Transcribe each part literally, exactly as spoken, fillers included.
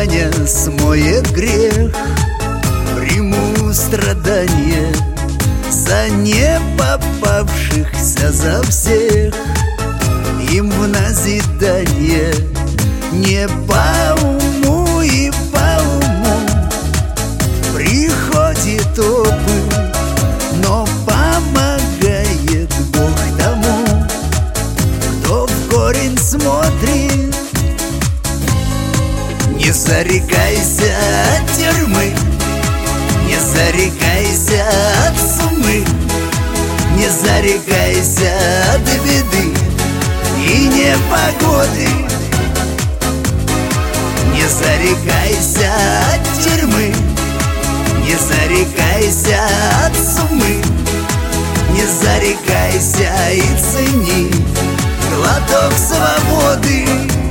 Господня смоет грех. Приму страдания за не попавшихся, за всех. Им в назидание не по уму и по уму приходит опыт, но помогает Бог тому, кто в корень смотрит. Не зарекайся от тюрьмы, не зарекайся от сумы, не зарекайся от беды и непогоды. Не зарекайся от тюрьмы, не зарекайся от сумы, не зарекайся и цени глоток свободы.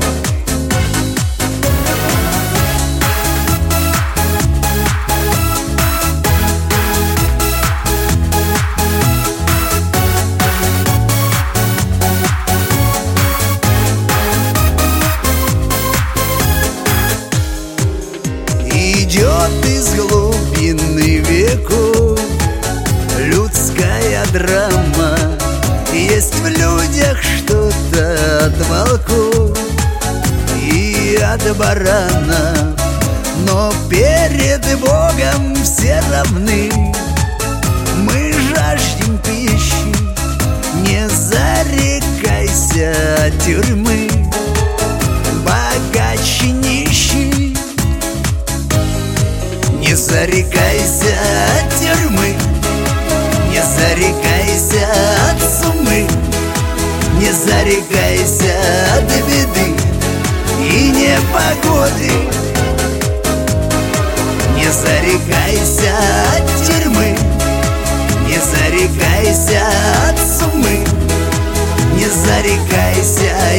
Идет из глубины веков людская драма. Есть в людях что-то от волков и от барана, но перед Богом все равны. Мы жаждем пищи, не зарекайся от тюрьмы, богач и нищий. Не зарекайся от тюрьмы, не зарекайся от сумы, не зарекайся от беды и непогоды. Не зарекайся от тюрьмы, не зарекайся от сумы, не зарекайся